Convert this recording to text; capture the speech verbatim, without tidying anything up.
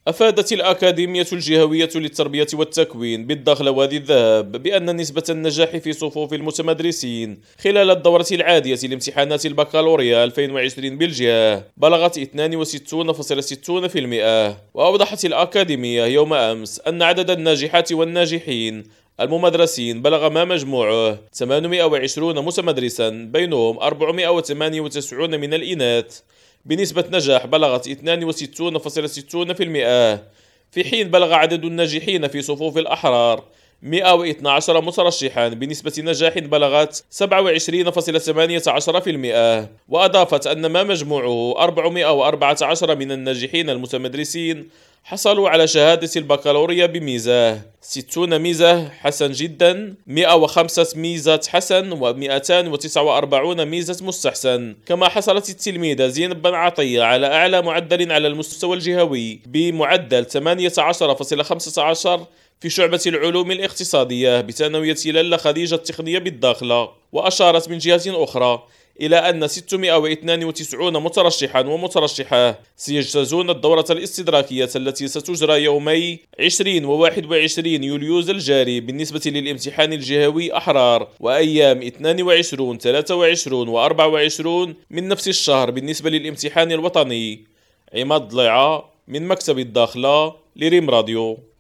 أفادت الأكاديمية الجهوية للتربية والتكوين بالداخل وادي الذهب بأن نسبة النجاح في صفوف المتمدرسين خلال الدورة العادية لامتحانات البكالوريا ألفين وعشرين بالجهة بلغت اثنين وستين فاصلة ستين بالمئة. وأوضحت الأكاديمية يوم أمس أن عدد الناجحات والناجحين الممدرسين بلغ ما مجموعه ثمانمئة وعشرين متمدرسا، بينهم أربعمئة وثمانية وتسعين من الإناث بنسبة نجاح بلغت اثنين وستين فاصلة ستين بالمئة، في حين بلغ عدد الناجحين في صفوف الأحرار مئة واثني عشر مترشحا بنسبة نجاح بلغت سبعة وعشرين فاصلة ثمانية عشر بالمئة. وأضافت أن ما مجموعه أربعمئة وأربعة عشر من الناجحين المتمدرسين حصلوا على شهادة البكالوريا بميزة ستين ميزة حسن جدا، مئة وخمسة ميزات حسن، و249 ميزة مستحسن. كما حصلت التلميذة زينب بن عطية على أعلى معدل على المستوى الجهوي بمعدل ثمانية عشر فاصلة خمسة عشر في شعبة العلوم الاقتصادية بثانوية لاله خديجة التقنية بالداخلة. وأشارت من جهة أخرى إلى أن ستمئة واثنين وتسعين مترشحا ومترشحة سيجتازون الدورة الاستدراكية التي ستجرى يومي عشرين وواحد وعشرين يوليوز الجاري بالنسبة للامتحان الجهوي أحرار، وأيام اثنين وعشرين ثلاثة وعشرين وأربعة وعشرين من نفس الشهر بالنسبة للامتحان الوطني. عماد ضليعة من مكتب الداخلة لريم راديو.